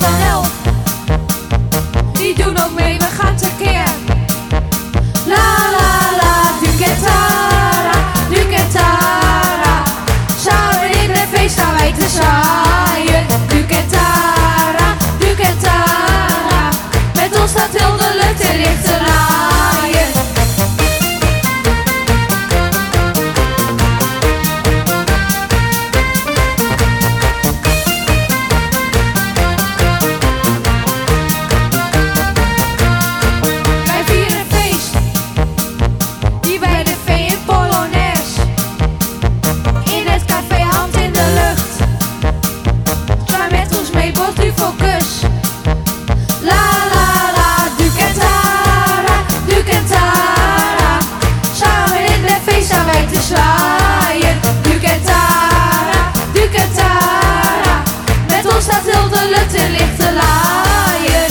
van elf. Die doen ook mee, we gaan tekeer. La la la, Ducatara, Ducatara. Samen in het feest staan wij te zwaaien. Ducatara, Ducatara. Met ons staat heel de lucht in licht te laaien. Wij vieren feest, die bij de vee in Polonaise. In het café, hand in de lucht. Zwaai met ons mee, bot u focus. La la la, Ducatara, Ducatara. Samen in het feest staan wij te zwaaien. Ducatara, Ducatara. Met ons staat heel de lucht in licht te laaien.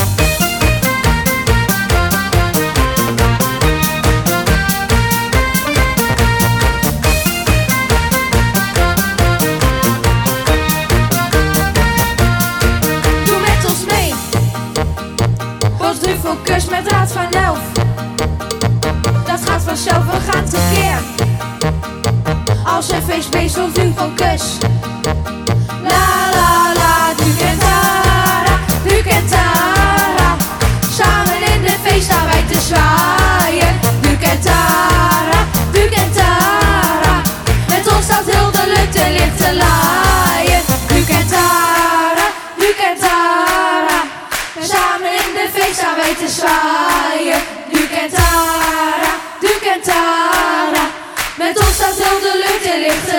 Doe met ons mee. Bos du focus met Raad van Elf. Dat gaat vanzelf, we gaan tekeer. Als een feestbeest wil du focus. La la la, Ducatara, Ducatara. Samen in de feest staan wij te zwaaien. Ducatara, Ducatara. Met ons staat heel de lucht in licht te laaien. Ducatara, Ducatara. Samen in de feest staan wij te zwaaien. Ducatara, Ducatara. Met ons staat heel de lucht in licht te